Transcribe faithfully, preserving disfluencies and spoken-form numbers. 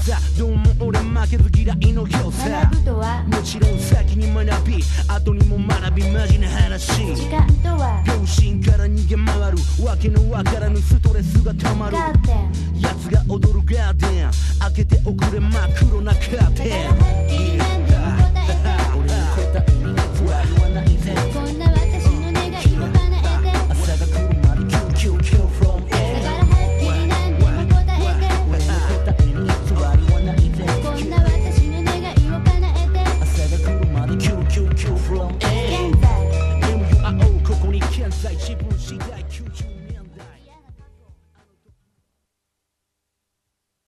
座どうも俺負けず嫌いの強さ学ぶとはもちろん先に学び後にも学びマジな話時間とは両親から逃げ回るわけのわからぬストレスがたまるカーテン奴が踊るガーデン開けておくれ真っ黒なカーテン